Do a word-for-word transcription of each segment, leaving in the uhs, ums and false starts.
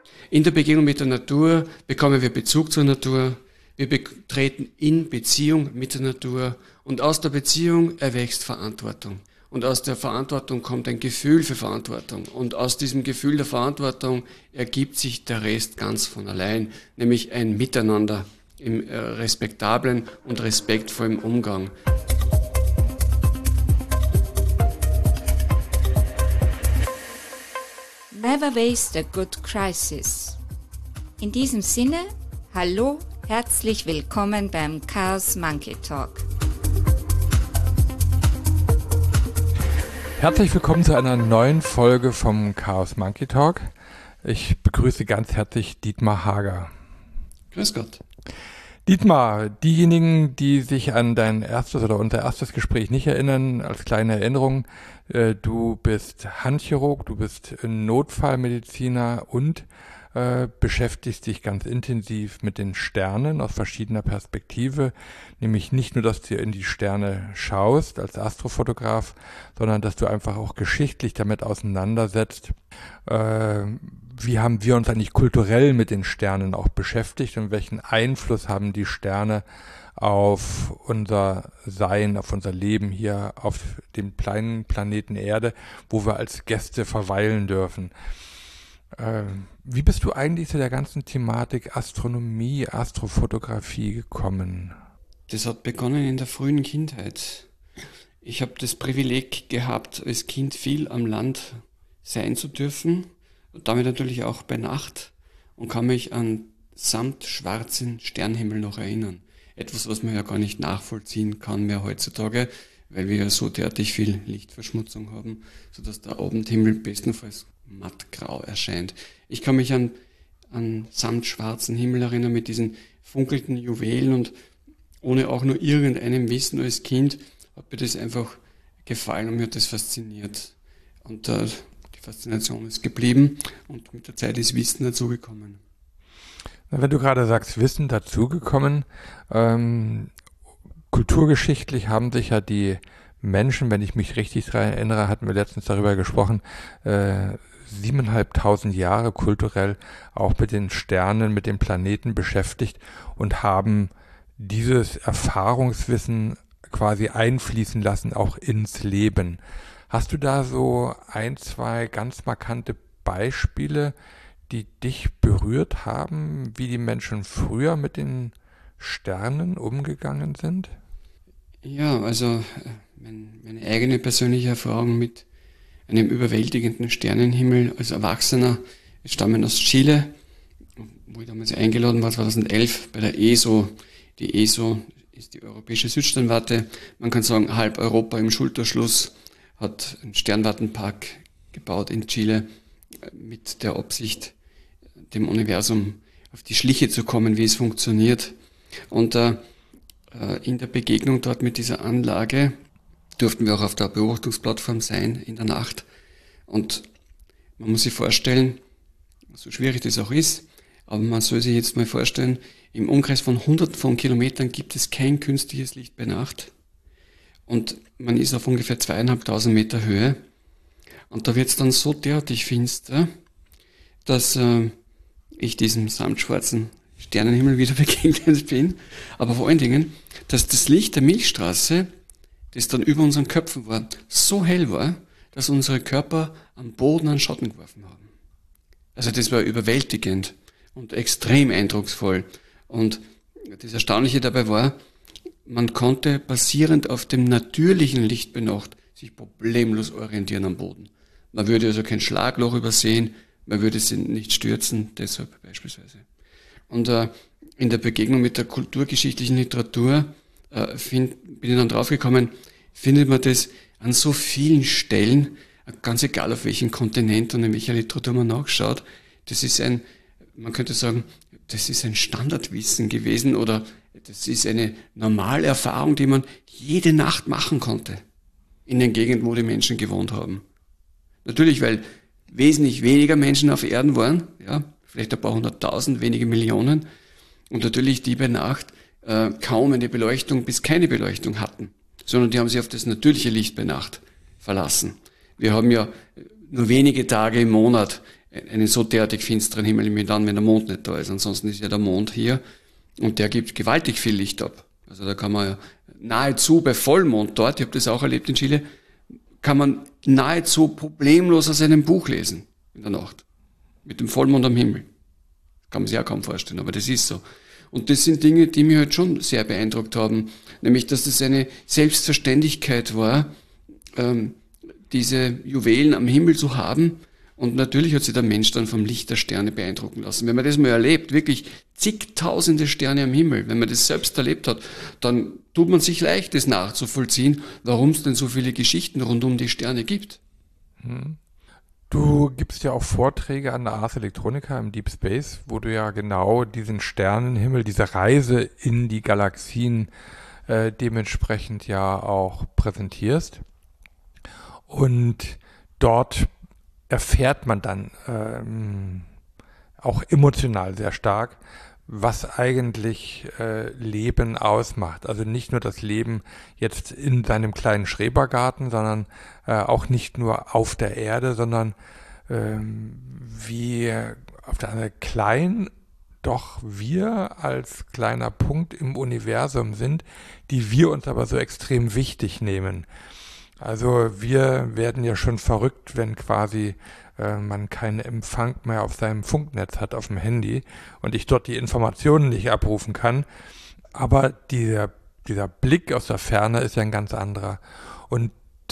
In der Begegnung mit der Natur bekommen wir Bezug zur Natur, wir treten in Beziehung mit der Natur und aus der Beziehung erwächst Verantwortung. Und aus der Verantwortung kommt ein Gefühl für Verantwortung. Und aus diesem Gefühl der Verantwortung ergibt sich der Rest ganz von allein, nämlich ein Miteinander im respektablen und respektvollen Umgang. Never waste a good crisis. In diesem Sinne, hallo, herzlich willkommen beim Chaos Monkey Talk. Herzlich willkommen zu einer neuen Folge vom Chaos Monkey Talk. Ich begrüße ganz herzlich Dietmar Hager. Grüß Gott. Dietmar, diejenigen, die sich an dein erstes oder unser erstes Gespräch nicht erinnern, als kleine Erinnerung, äh, du bist Handchirurg, du bist Notfallmediziner und äh, beschäftigst dich ganz intensiv mit den Sternen aus verschiedener Perspektive, nämlich nicht nur, dass du in die Sterne schaust als Astrofotograf, sondern dass du einfach auch geschichtlich damit auseinandersetzt, äh, wie haben wir uns eigentlich kulturell mit den Sternen auch beschäftigt und welchen Einfluss haben die Sterne auf unser Sein, auf unser Leben hier auf dem kleinen Planeten Erde, wo wir als Gäste verweilen dürfen. Ähm, wie bist du eigentlich zu der ganzen Thematik Astronomie, Astrofotografie gekommen? Das hat begonnen in der frühen Kindheit. Ich habe das Privileg gehabt, als Kind viel am Land sein zu dürfen. Und damit natürlich auch bei Nacht und kann mich an samtschwarzen Sternenhimmel noch erinnern. Etwas, was man ja gar nicht nachvollziehen kann mehr heutzutage, weil wir ja so derartig viel Lichtverschmutzung haben, sodass der Abendhimmel bestenfalls mattgrau erscheint. Ich kann mich an, an samtschwarzen Himmel erinnern mit diesen funkelnden Juwelen und ohne auch nur irgendeinem Wissen als Kind hat mir das einfach gefallen und mir hat das fasziniert. Und äh, die Faszination ist geblieben und mit der Zeit ist Wissen dazugekommen. Wenn du gerade sagst, Wissen dazugekommen, ähm, kulturgeschichtlich haben sich ja die Menschen, wenn ich mich richtig daran erinnere, hatten wir letztens darüber gesprochen, äh, siebeneinhalbtausend Jahre kulturell auch mit den Sternen, mit den Planeten beschäftigt und haben dieses Erfahrungswissen quasi einfließen lassen, auch ins Leben. Hast du da so ein, zwei ganz markante Beispiele, die dich berührt haben, wie die Menschen früher mit den Sternen umgegangen sind? Ja, also mein, meine eigene persönliche Erfahrung mit einem überwältigenden Sternenhimmel als Erwachsener, ich stamme aus Chile, wo ich damals eingeladen war, zweitausendelf bei der E S O. Die E S O ist die europäische Südsternwarte, man kann sagen halb Europa im Schulterschluss, hat einen Sternwartenpark gebaut in Chile mit der Absicht, dem Universum auf die Schliche zu kommen, wie es funktioniert. Und äh, in der Begegnung dort mit dieser Anlage durften wir auch auf der Beobachtungsplattform sein in der Nacht. Und man muss sich vorstellen, so schwierig das auch ist, aber man soll sich jetzt mal vorstellen, im Umkreis von hunderten von Kilometern gibt es kein künstliches Licht bei Nacht. Und man ist auf ungefähr zweieinhalbtausend Meter Höhe. Und da wird es dann so derartig finster, dass äh, ich diesem samtschwarzen Sternenhimmel wieder begegnet bin. Aber vor allen Dingen, dass das Licht der Milchstraße, das dann über unseren Köpfen war, so hell war, dass unsere Körper am Boden einen Schatten geworfen haben. Also das war überwältigend und extrem eindrucksvoll. Und das Erstaunliche dabei war, man konnte basierend auf dem natürlichen Licht bei Nacht sich problemlos orientieren am Boden. Man würde also kein Schlagloch übersehen, man würde sie nicht stürzen, deshalb beispielsweise. Und äh, in der Begegnung mit der kulturgeschichtlichen Literatur äh, find, bin ich dann draufgekommen, findet man das an so vielen Stellen, ganz egal auf welchem Kontinent und in welcher Literatur man nachschaut. Das ist ein, man könnte sagen, das ist ein Standardwissen gewesen oder das ist eine normale Erfahrung, die man jede Nacht machen konnte in den Gegenden, wo die Menschen gewohnt haben. Natürlich, weil wesentlich weniger Menschen auf Erden waren, ja, vielleicht ein paar hunderttausend, wenige Millionen, und natürlich die bei Nacht äh, kaum eine Beleuchtung bis keine Beleuchtung hatten, sondern die haben sich auf das natürliche Licht bei Nacht verlassen. Wir haben ja nur wenige Tage im Monat einen so derartig finsteren Himmel wie dann, wenn der Mond nicht da ist. Ansonsten ist ja der Mond hier und der gibt gewaltig viel Licht ab. Also da kann man ja nahezu bei Vollmond dort, ich habe das auch erlebt in Chile, kann man nahezu problemlos aus einem Buch lesen in der Nacht. Mit dem Vollmond am Himmel. Kann man sich auch kaum vorstellen, aber das ist so. Und das sind Dinge, die mich halt schon sehr beeindruckt haben. Nämlich, dass das eine Selbstverständlichkeit war, ähm, diese Juwelen am Himmel zu haben. Und natürlich hat sich der Mensch dann vom Licht der Sterne beeindrucken lassen. Wenn man das mal erlebt, wirklich zigtausende Sterne am Himmel, wenn man das selbst erlebt hat, dann tut man sich leicht, das nachzuvollziehen, warum es denn so viele Geschichten rund um die Sterne gibt. Du gibst ja auch Vorträge an der Ars Electronica im Deep Space, wo du ja genau diesen Sternenhimmel, diese Reise in die Galaxien äh, dementsprechend ja auch präsentierst. Und dort erfährt man dann ähm, auch emotional sehr stark, was eigentlich äh, Leben ausmacht. Also nicht nur das Leben jetzt in seinem kleinen Schrebergarten, sondern äh, auch nicht nur auf der Erde, sondern ähm, wie auf der anderen klein doch wir als kleiner Punkt im Universum sind, die wir uns aber so extrem wichtig nehmen. Also wir werden ja schon verrückt, wenn quasi äh, man keinen Empfang mehr auf seinem Funknetz hat, auf dem Handy und ich dort die Informationen nicht abrufen kann. Aber dieser, dieser Blick aus der Ferne ist ja ein ganz anderer. Und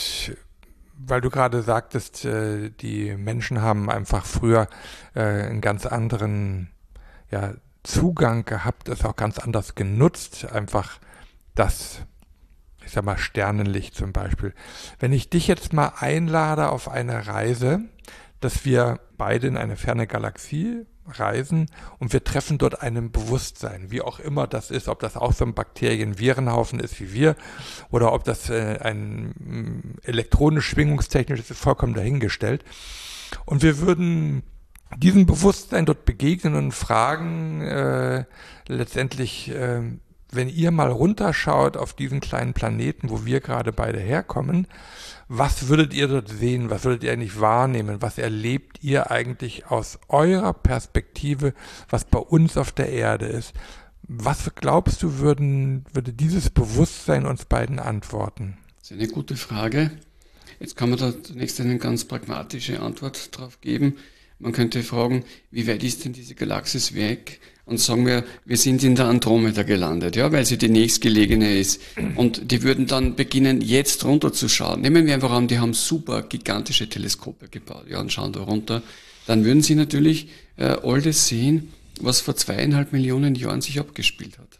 weil du gerade sagtest, äh, die Menschen haben einfach früher äh, einen ganz anderen ja, Zugang gehabt, es auch ganz anders genutzt, einfach das, ich sag mal, Sternenlicht zum Beispiel. Wenn ich dich jetzt mal einlade auf eine Reise, dass wir beide in eine ferne Galaxie reisen und wir treffen dort einem Bewusstsein, wie auch immer das ist, ob das auch so ein Bakterien-Virenhaufen ist wie wir oder ob das äh, ein elektronisch-schwingungstechnisch ist, ist vollkommen dahingestellt. Und wir würden diesem Bewusstsein dort begegnen und fragen äh, letztendlich, äh, wenn ihr mal runterschaut auf diesen kleinen Planeten, wo wir gerade beide herkommen, was würdet ihr dort sehen? Was würdet ihr eigentlich wahrnehmen? Was erlebt ihr eigentlich aus eurer Perspektive, was bei uns auf der Erde ist? Was glaubst du, würden, würde dieses Bewusstsein uns beiden antworten? Das ist eine gute Frage. Jetzt kann man da zunächst eine ganz pragmatische Antwort drauf geben. Man könnte fragen, wie weit ist denn diese Galaxis weg? Und sagen wir, wir sind in der Andromeda gelandet, ja, weil sie die nächstgelegene ist. Und die würden dann beginnen, jetzt runterzuschauen. Nehmen wir einfach an, die haben super gigantische Teleskope gebaut, ja, und schauen da runter. Dann würden sie natürlich äh, all das sehen, was vor zweieinhalb Millionen Jahren sich abgespielt hat.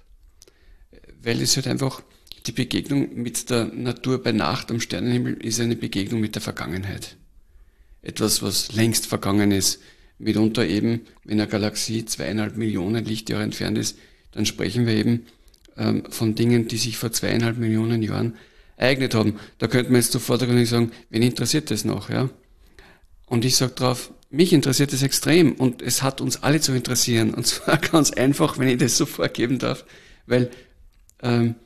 Weil es halt einfach, die Begegnung mit der Natur bei Nacht am Sternenhimmel ist eine Begegnung mit der Vergangenheit. Etwas, was längst vergangen ist. Mitunter eben, wenn eine Galaxie zweieinhalb Millionen Lichtjahre entfernt ist, dann sprechen wir eben ähm, von Dingen, die sich vor zweieinhalb Millionen Jahren ereignet haben. Da könnte man jetzt sofort sagen, wen interessiert das noch? Ja? Und ich sage drauf, mich interessiert das extrem und es hat uns alle zu interessieren. Und zwar ganz einfach, wenn ich das so vorgeben darf, weil ähm,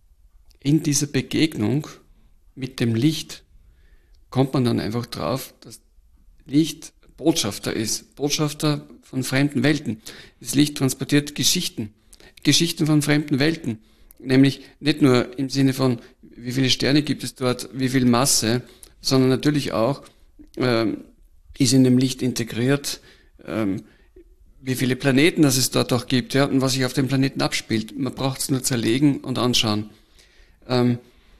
in dieser Begegnung mit dem Licht kommt man dann einfach drauf, dass Licht Botschafter ist, Botschafter von fremden Welten. Das Licht transportiert Geschichten, Geschichten von fremden Welten. Nämlich nicht nur im Sinne von, wie viele Sterne gibt es dort, wie viel Masse, sondern natürlich auch, ähm, ist in dem Licht integriert, ähm, wie viele Planeten das es dort auch gibt, ja, und was sich auf dem Planeten abspielt. Man braucht es nur zerlegen und anschauen. Ähm,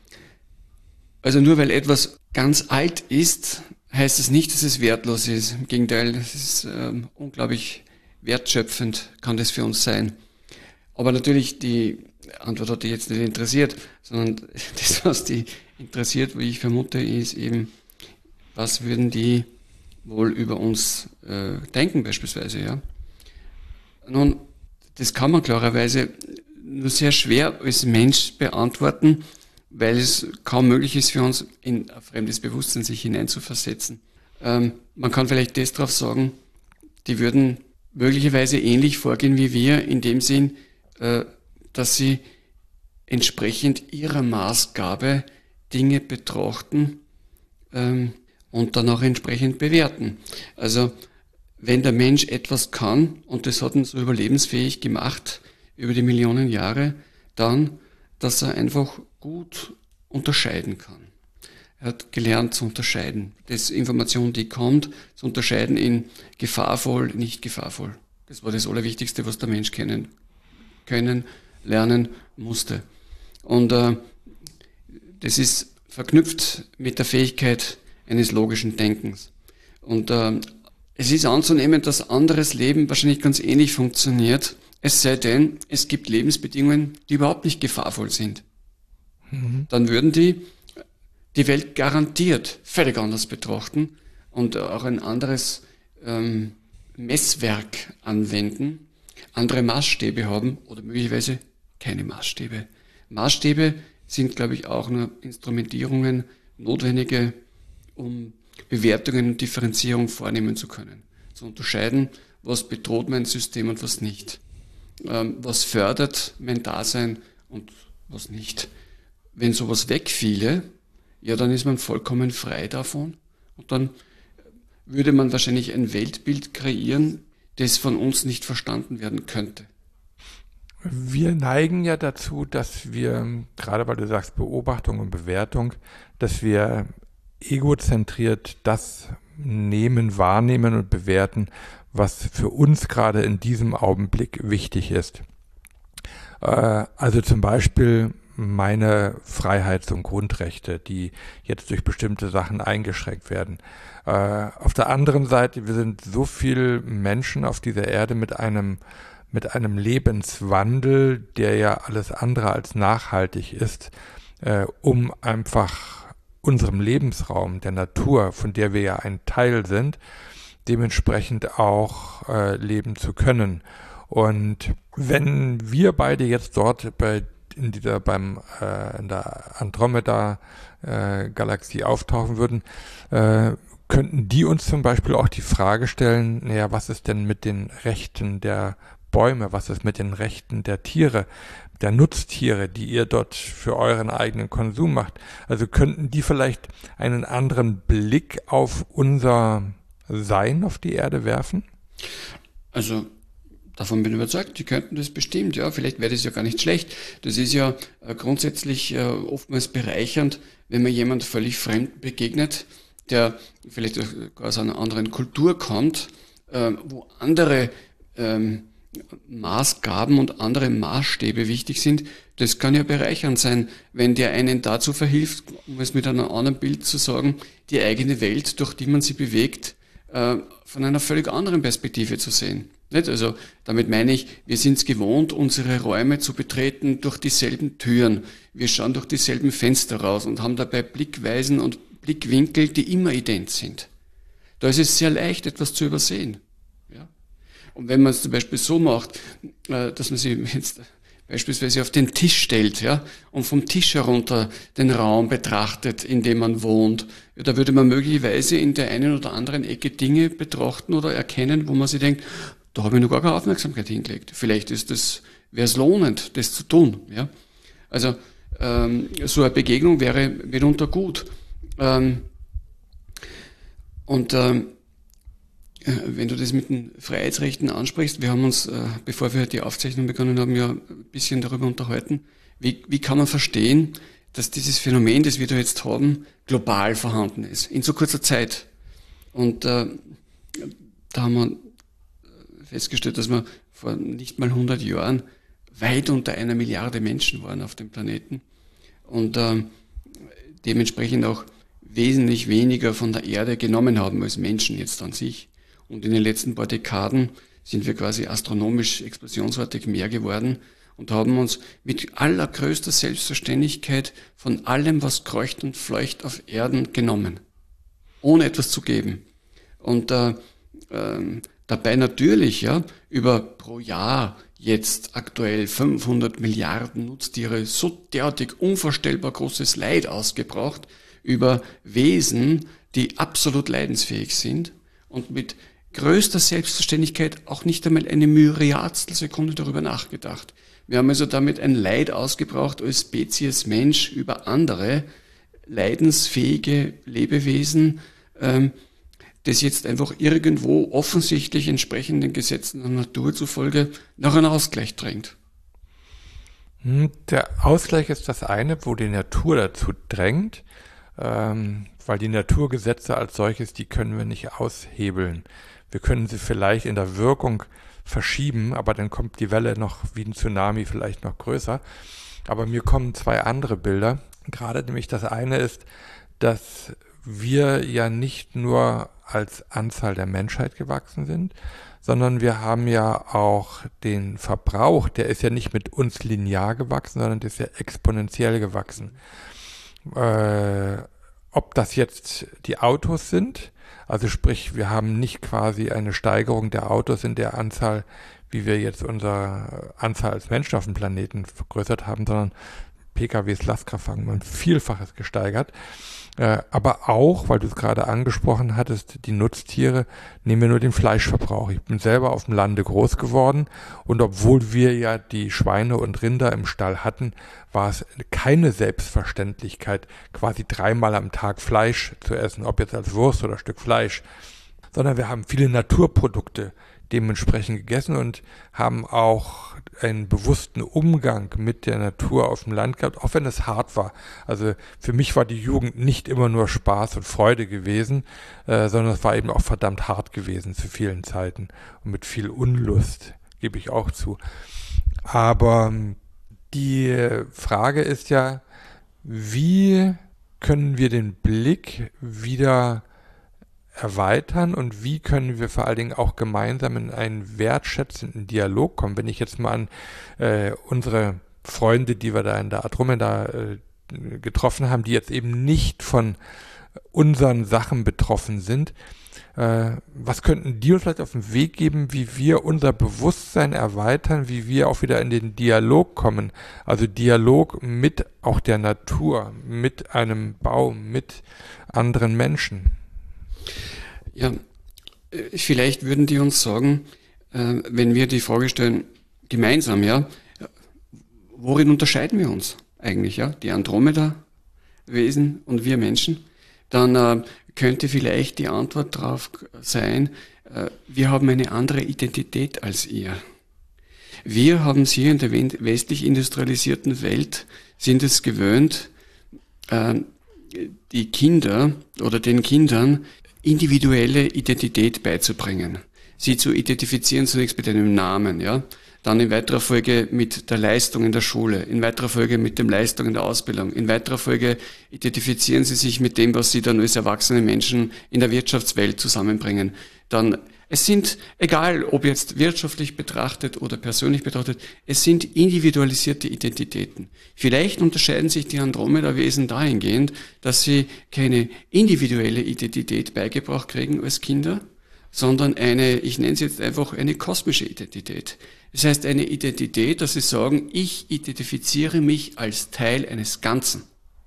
also nur weil etwas ganz alt ist, heißt es nicht, dass es wertlos ist. Im Gegenteil, es ist ähm, unglaublich wertschöpfend, kann das für uns sein. Aber natürlich, die Antwort hat die jetzt nicht interessiert, sondern das, was die interessiert, wie ich vermute, ist eben, was würden die wohl über uns äh, denken beispielsweise. Ja. Nun, das kann man klarerweise nur sehr schwer als Mensch beantworten, weil es kaum möglich ist für uns, in ein fremdes Bewusstsein sich hineinzuversetzen. Ähm, man kann vielleicht das drauf sagen, die würden möglicherweise ähnlich vorgehen wie wir, in dem Sinn, äh, dass sie entsprechend ihrer Maßgabe Dinge betrachten ähm, und dann auch entsprechend bewerten. Also wenn der Mensch etwas kann, und das hat ihn so überlebensfähig gemacht über die Millionen Jahre, dann, dass er einfach gut unterscheiden kann. Er hat gelernt zu unterscheiden. Das Information, die kommt, zu unterscheiden in gefahrvoll, nicht gefahrvoll. Das war das Allerwichtigste, was der Mensch kennen, können, lernen musste. Und äh, das ist verknüpft mit der Fähigkeit eines logischen Denkens. Und äh, es ist anzunehmen, dass anderes Leben wahrscheinlich ganz ähnlich funktioniert, es sei denn, es gibt Lebensbedingungen, die überhaupt nicht gefahrvoll sind. Mhm. Dann würden die die Welt garantiert völlig anders betrachten und auch ein anderes ähm, Messwerk anwenden, andere Maßstäbe haben oder möglicherweise keine Maßstäbe. Maßstäbe sind, glaube ich, auch nur Instrumentierungen, notwendige, um Bewertungen und Differenzierung vornehmen zu können. Zu unterscheiden, was bedroht mein System und was nicht. Ähm, was fördert mein Dasein und was nicht. Wenn sowas wegfiele, ja, dann ist man vollkommen frei davon und dann würde man wahrscheinlich ein Weltbild kreieren, das von uns nicht verstanden werden könnte. Wir neigen ja dazu, dass wir, gerade weil du sagst Beobachtung und Bewertung, dass wir egozentriert das nehmen, wahrnehmen und bewerten, was für uns gerade in diesem Augenblick wichtig ist. Äh, also zum Beispiel meine Freiheits- und Grundrechte, die jetzt durch bestimmte Sachen eingeschränkt werden. Äh, auf der anderen Seite, wir sind so viele Menschen auf dieser Erde mit einem mit einem Lebenswandel, der ja alles andere als nachhaltig ist, äh, um einfach unserem Lebensraum, der Natur, von der wir ja ein Teil sind, dementsprechend auch äh, leben zu können. Und wenn wir beide jetzt dort bei in dieser beim äh, in der Andromeda-Galaxie äh, auftauchen würden, äh, könnten die uns zum Beispiel auch die Frage stellen, naja, was ist denn mit den Rechten der Bäume, was ist mit den Rechten der Tiere, der Nutztiere, die ihr dort für euren eigenen Konsum macht? Also könnten die vielleicht einen anderen Blick auf unser Sein auf die Erde werfen? Also davon bin ich überzeugt, die könnten das bestimmt, ja, vielleicht wäre das ja gar nicht schlecht. Das ist ja äh, grundsätzlich äh, oftmals bereichernd, wenn man jemand völlig fremd begegnet, der vielleicht aus einer anderen Kultur kommt, äh, wo andere ähm, Maßgaben und andere Maßstäbe wichtig sind. Das kann ja bereichernd sein, wenn der einen dazu verhilft, um es mit einem anderen Bild zu sagen, die eigene Welt, durch die man sie bewegt, äh, von einer völlig anderen Perspektive zu sehen. Nicht? Also damit meine ich, wir sind es gewohnt, unsere Räume zu betreten durch dieselben Türen. Wir schauen durch dieselben Fenster raus und haben dabei Blickweisen und Blickwinkel, die immer ident sind. Da ist es sehr leicht, etwas zu übersehen. Ja? Und wenn man es zum Beispiel so macht, dass man sich jetzt beispielsweise auf den Tisch stellt, ja, und vom Tisch herunter den Raum betrachtet, in dem man wohnt, ja, da würde man möglicherweise in der einen oder anderen Ecke Dinge betrachten oder erkennen, wo man sich denkt, da habe ich noch gar keine Aufmerksamkeit hingelegt. Vielleicht ist das, wäre es lohnend, das zu tun. Ja? Also ähm, so eine Begegnung wäre mitunter gut. Ähm, und ähm, wenn du das mit den Freiheitsrechten ansprichst, wir haben uns, äh, bevor wir die Aufzeichnung begonnen haben, ja ein bisschen darüber unterhalten, wie, wie kann man verstehen, dass dieses Phänomen, das wir da jetzt haben, global vorhanden ist, in so kurzer Zeit. Und äh, da haben wir festgestellt, dass wir vor nicht mal hundert Jahren weit unter einer Milliarde Menschen waren auf dem Planeten und äh, dementsprechend auch wesentlich weniger von der Erde genommen haben als Menschen jetzt an sich. Und in den letzten paar Dekaden sind wir quasi astronomisch explosionsartig mehr geworden und haben uns mit allergrößter Selbstverständlichkeit von allem, was kreucht und fleucht auf Erden, genommen, ohne etwas zu geben. Und äh, äh, dabei natürlich ja über pro Jahr jetzt aktuell fünfhundert Milliarden Nutztiere so derartig unvorstellbar großes Leid ausgebracht über Wesen, die absolut leidensfähig sind und mit größter Selbstverständlichkeit auch nicht einmal eine Myriadstel Sekunde darüber nachgedacht. Wir haben also damit ein Leid ausgebracht als Spezies Mensch über andere leidensfähige Lebewesen, ähm, das jetzt einfach irgendwo offensichtlich entsprechenden Gesetzen der Natur zufolge nach einem Ausgleich drängt. Der Ausgleich ist das eine, wo die Natur dazu drängt, ähm, weil die Naturgesetze als solches, die können wir nicht aushebeln. Wir können sie vielleicht in der Wirkung verschieben, aber dann kommt die Welle noch wie ein Tsunami vielleicht noch größer. Aber mir kommen zwei andere Bilder. Gerade nämlich das eine ist, dass wir ja nicht nur als Anzahl der Menschheit gewachsen sind, sondern wir haben ja auch den Verbrauch, der ist ja nicht mit uns linear gewachsen, sondern der ist ja exponentiell gewachsen. Äh, ob das jetzt die Autos sind, also sprich, wir haben nicht quasi eine Steigerung der Autos in der Anzahl, wie wir jetzt unsere Anzahl als Menschen auf dem Planeten vergrößert haben, sondern P K Ws, Lastkraftwagen haben ein Vielfaches gesteigert. Äh, aber auch, weil du es gerade angesprochen hattest, die Nutztiere, nehmen wir nur den Fleischverbrauch. Ich bin selber auf dem Lande groß geworden und obwohl wir ja die Schweine und Rinder im Stall hatten, war es keine Selbstverständlichkeit, quasi dreimal am Tag Fleisch zu essen, ob jetzt als Wurst oder Stück Fleisch, sondern wir haben viele Naturprodukte dementsprechend gegessen und haben auch einen bewussten Umgang mit der Natur auf dem Land gehabt, auch wenn es hart war. Also für mich war die Jugend nicht immer nur Spaß und Freude gewesen, äh, sondern es war eben auch verdammt hart gewesen zu vielen Zeiten und mit viel Unlust, gebe ich auch zu. Aber die Frage ist ja, wie können wir den Blick wieder erweitern und wie können wir vor allen Dingen auch gemeinsam in einen wertschätzenden Dialog kommen. Wenn ich jetzt mal an äh, unsere Freunde, die wir da in der Andromeda äh, getroffen haben, die jetzt eben nicht von unseren Sachen betroffen sind, äh, was könnten die uns vielleicht auf den Weg geben, wie wir unser Bewusstsein erweitern, wie wir auch wieder in den Dialog kommen, also Dialog mit auch der Natur, mit einem Baum, mit anderen Menschen. Ja, vielleicht würden die uns sagen, äh, wenn wir die Frage stellen, gemeinsam, ja, worin unterscheiden wir uns eigentlich, ja, die Andromeda-Wesen und wir Menschen, dann äh, könnte vielleicht die Antwort darauf sein, äh, wir haben eine andere Identität als ihr. Wir haben es hier in der westlich industrialisierten Welt, sind es gewöhnt, äh, die Kinder oder den Kindern individuelle Identität beizubringen. Sie zu identifizieren zunächst mit einem Namen, ja, dann in weiterer Folge mit der Leistung in der Schule, in weiterer Folge mit dem Leistung in der Ausbildung, in weiterer Folge identifizieren sie sich mit dem, was sie dann als erwachsene Menschen in der Wirtschaftswelt zusammenbringen. Dann, es sind, egal ob jetzt wirtschaftlich betrachtet oder persönlich betrachtet, es sind individualisierte Identitäten. Vielleicht unterscheiden sich die Andromeda-Wesen dahingehend, dass sie keine individuelle Identität beigebracht kriegen als Kinder, sondern eine, ich nenne es jetzt einfach eine kosmische Identität. Das heißt eine Identität, dass sie sagen, ich identifiziere mich als Teil eines Ganzen.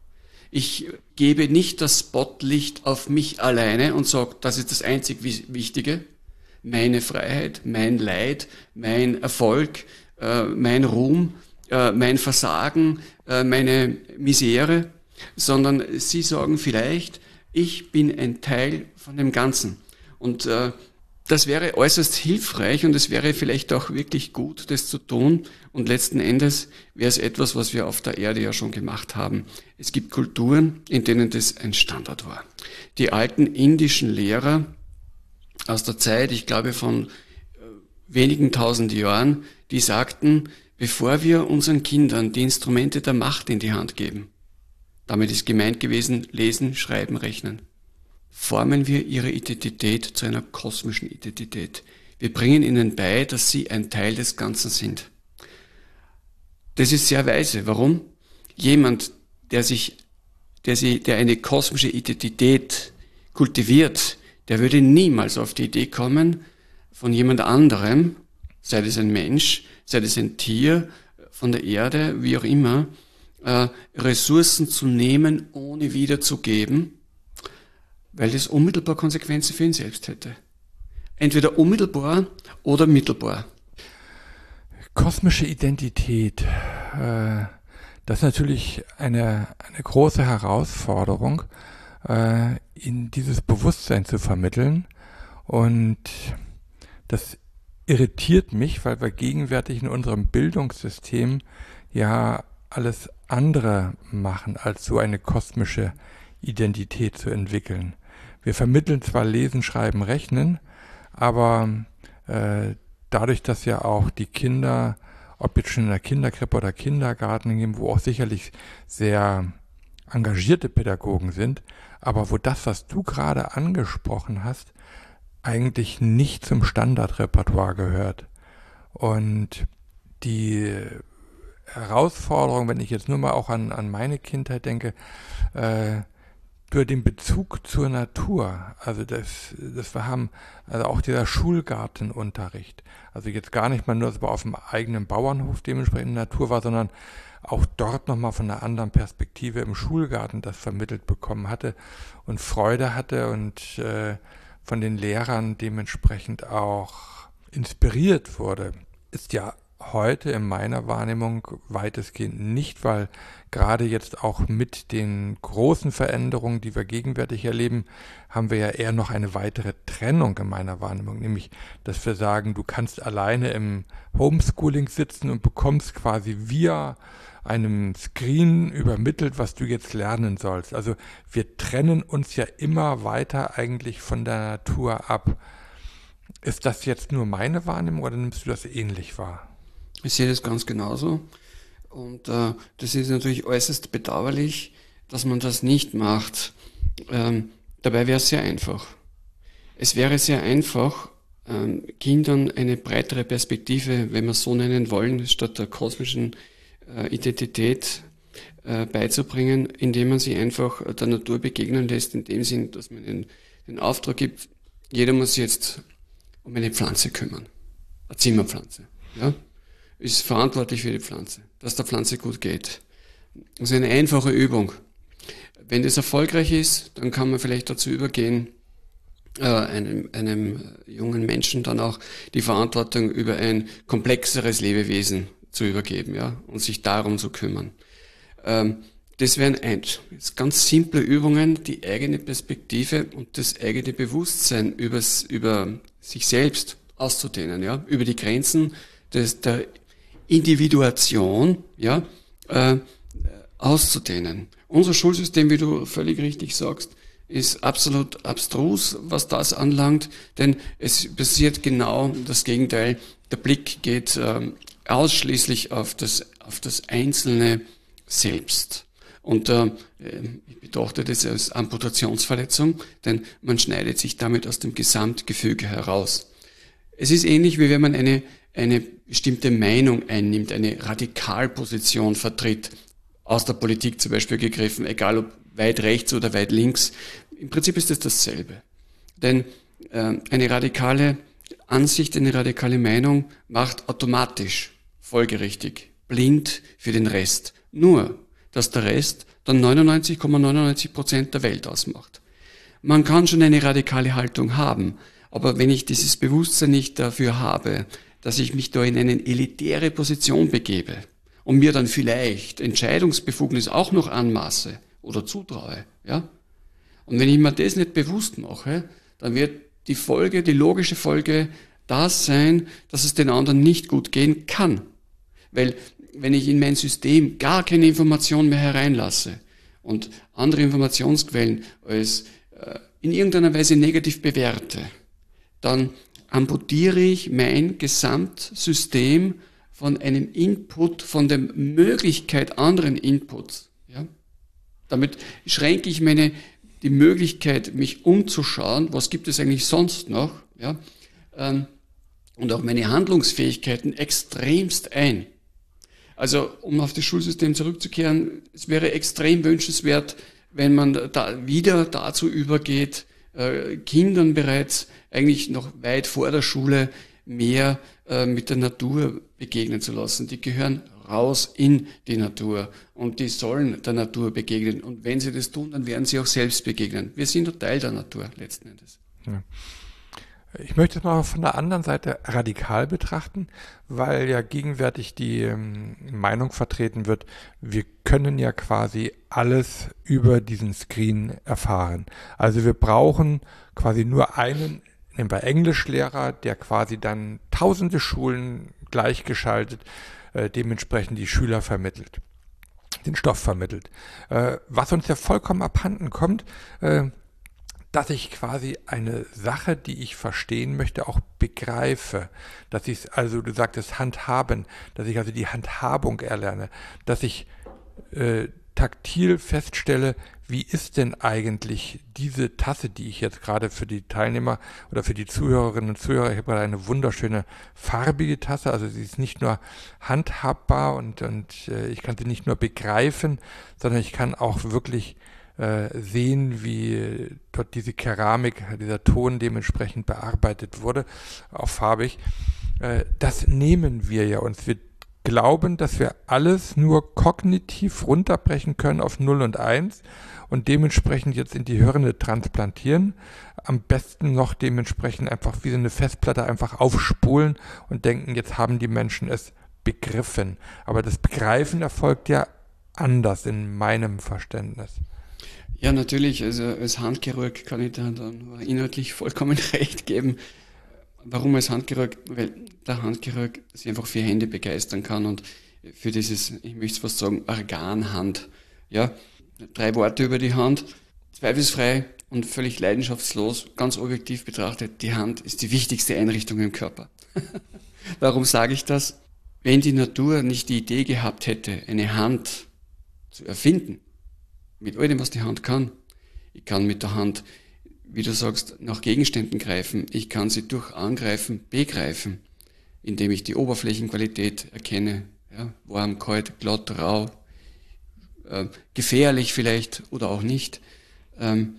Ich gebe nicht das Spotlicht auf mich alleine und sage, das ist das einzig Wichtige. Meine Freiheit, mein Leid, mein Erfolg, äh, mein Ruhm, äh, mein Versagen, äh, meine Misere, sondern sie sagen vielleicht, ich bin ein Teil von dem Ganzen. Und äh, das wäre äußerst hilfreich und es wäre vielleicht auch wirklich gut, das zu tun. Und letzten Endes wäre es etwas, was wir auf der Erde ja schon gemacht haben. Es gibt Kulturen, in denen das ein Standard war. Die alten indischen Lehrer aus der Zeit, ich glaube von wenigen tausend Jahren, die sagten, bevor wir unseren Kindern die Instrumente der Macht in die Hand geben, damit ist gemeint gewesen, lesen, schreiben, rechnen, formen wir ihre Identität zu einer kosmischen Identität. Wir bringen ihnen bei, dass sie ein Teil des Ganzen sind. Das ist sehr weise. Warum? Jemand, der sich, der sie, der eine kosmische Identität kultiviert, der würde niemals auf die Idee kommen, von jemand anderem, sei es ein Mensch, sei es ein Tier, von der Erde, wie auch immer, äh, Ressourcen zu nehmen, ohne wiederzugeben, weil das unmittelbar Konsequenzen für ihn selbst hätte. Entweder unmittelbar oder mittelbar. Kosmische Identität, äh, das ist natürlich eine, eine große Herausforderung. äh, ihnen dieses Bewusstsein zu vermitteln. Und das irritiert mich, weil wir gegenwärtig in unserem Bildungssystem ja alles andere machen, als so eine kosmische Identität zu entwickeln. Wir vermitteln zwar Lesen, Schreiben, Rechnen, aber äh, dadurch, dass ja auch die Kinder, ob jetzt schon in der Kinderkrippe oder Kindergarten gehen, wo auch sicherlich sehr engagierte Pädagogen sind, aber wo das, was du gerade angesprochen hast, eigentlich nicht zum Standardrepertoire gehört. Und die Herausforderung, wenn ich jetzt nur mal auch an, an meine Kindheit denke, äh, durch den Bezug zur Natur, also das, das wir haben, also auch dieser Schulgartenunterricht, also jetzt gar nicht mal nur, dass man auf dem eigenen Bauernhof dementsprechend Natur war, sondern auch dort nochmal von einer anderen Perspektive im Schulgarten das vermittelt bekommen hatte und Freude hatte und äh, von den Lehrern dementsprechend auch inspiriert wurde, ist ja heute in meiner Wahrnehmung weitestgehend nicht, weil gerade jetzt auch mit den großen Veränderungen, die wir gegenwärtig erleben, haben wir ja eher noch eine weitere Trennung in meiner Wahrnehmung, nämlich, dass wir sagen, du kannst alleine im Homeschooling sitzen und bekommst quasi via einem Screen übermittelt, was du jetzt lernen sollst. Also wir trennen uns ja immer weiter eigentlich von der Natur ab. Ist das jetzt nur meine Wahrnehmung oder nimmst du das ähnlich wahr? Ich sehe das ganz genauso. Und äh, das ist natürlich äußerst bedauerlich, dass man das nicht macht. Ähm, dabei wäre es sehr einfach. Es wäre sehr einfach, ähm, Kindern eine breitere Perspektive, wenn wir es so nennen wollen, statt der kosmischen äh, Identität äh, beizubringen, indem man sie einfach der Natur begegnen lässt, in dem Sinn, dass man den, den Auftrag gibt, jeder muss jetzt um eine Pflanze kümmern. Eine Zimmerpflanze. Ja? Ist verantwortlich für die Pflanze, dass der Pflanze gut geht. Das ist eine einfache Übung. Wenn das erfolgreich ist, dann kann man vielleicht dazu übergehen, äh, einem, einem jungen Menschen dann auch die Verantwortung über ein komplexeres Lebewesen zu übergeben, ja, und sich darum zu kümmern. Ähm, das wären ein, ganz simple Übungen, die eigene Perspektive und das eigene Bewusstsein übers, über sich selbst auszudehnen, ja, über die Grenzen des, der Individuation, ja, äh, auszudehnen. Unser Schulsystem, wie du völlig richtig sagst, ist absolut abstrus, was das anlangt, denn es passiert genau das Gegenteil. Der Blick geht ähm, ausschließlich auf das, auf das einzelne Selbst. Und äh, ich betrachte das als Amputationsverletzung, denn man schneidet sich damit aus dem Gesamtgefüge heraus. Es ist ähnlich, wie wenn man eine eine bestimmte Meinung einnimmt, eine Radikalposition vertritt, aus der Politik zum Beispiel gegriffen, egal ob weit rechts oder weit links. Im Prinzip ist es dasselbe. Denn äh, eine radikale Ansicht, eine radikale Meinung macht automatisch, folgerichtig, blind für den Rest. Nur, dass der Rest dann neunundneunzig Komma neunundneunzig Prozent der Welt ausmacht. Man kann schon eine radikale Haltung haben, aber wenn ich dieses Bewusstsein nicht dafür habe, dass ich mich da in eine elitäre Position begebe und mir dann vielleicht Entscheidungsbefugnis auch noch anmaße oder zutraue, ja? Und wenn ich mir das nicht bewusst mache, dann wird die Folge, die logische Folge das sein, dass es den anderen nicht gut gehen kann. Weil wenn ich in mein System gar keine Information mehr hereinlasse und andere Informationsquellen als äh, in irgendeiner Weise negativ bewerte, dann amputiere ich mein Gesamtsystem von einem Input, von der Möglichkeit anderen Inputs. Ja? Damit schränke ich meine, die Möglichkeit, mich umzuschauen, was gibt es eigentlich sonst noch, ja? ähm, und auch meine Handlungsfähigkeiten extremst ein. Also, um auf das Schulsystem zurückzukehren, es wäre extrem wünschenswert, wenn man da wieder dazu übergeht, äh, Kindern bereits eigentlich noch weit vor der Schule mehr äh, mit der Natur begegnen zu lassen. Die gehören raus in die Natur und die sollen der Natur begegnen. Und wenn sie das tun, dann werden sie auch selbst begegnen. Wir sind ein Teil der Natur letzten Endes. Ja. Ich möchte es mal von der anderen Seite radikal betrachten, weil ja gegenwärtig die ähm, Meinung vertreten wird, wir können ja quasi alles über diesen Screen erfahren. Also wir brauchen quasi nur einen, nehmen wir Englischlehrer, der quasi dann tausende Schulen gleichgeschaltet äh, dementsprechend die Schüler vermittelt, den Stoff vermittelt. Äh, was uns ja vollkommen abhanden kommt, äh, dass ich quasi eine Sache, die ich verstehen möchte, auch begreife. Dass ich, also du sagtest Handhaben, dass ich also die Handhabung erlerne, dass ich äh, taktil feststelle, wie ist denn eigentlich diese Tasse, die ich jetzt gerade für die Teilnehmer oder für die Zuhörerinnen und Zuhörer, ich habe gerade eine wunderschöne farbige Tasse, also sie ist nicht nur handhabbar und, und äh, ich kann sie nicht nur begreifen, sondern ich kann auch wirklich sehen, wie dort diese Keramik, dieser Ton dementsprechend bearbeitet wurde, auch farbig. Das nehmen wir ja uns. Wir glauben, dass wir alles nur kognitiv runterbrechen können auf null und eins und dementsprechend jetzt in die Hirne transplantieren. Am besten noch dementsprechend einfach wie so eine Festplatte einfach aufspulen und denken, jetzt haben die Menschen es begriffen. Aber das Begreifen erfolgt ja anders in meinem Verständnis. Ja, natürlich, also als Handchirurg kann ich da dann inhaltlich vollkommen recht geben. Warum als Handchirurg? Weil der Handchirurg sich einfach für Hände begeistern kann und für dieses, ich möchte fast sagen, Organhand. Ja, drei Worte über die Hand, zweifelsfrei und völlig leidenschaftslos, ganz objektiv betrachtet, die Hand ist die wichtigste Einrichtung im Körper. Warum sage ich das? Wenn die Natur nicht die Idee gehabt hätte, eine Hand zu erfinden, mit all dem, was die Hand kann. Ich kann mit der Hand, wie du sagst, nach Gegenständen greifen. Ich kann sie durch Angreifen begreifen, indem ich die Oberflächenqualität erkenne. Ja, warm, kalt, glatt, rau, äh, gefährlich vielleicht oder auch nicht. Ähm,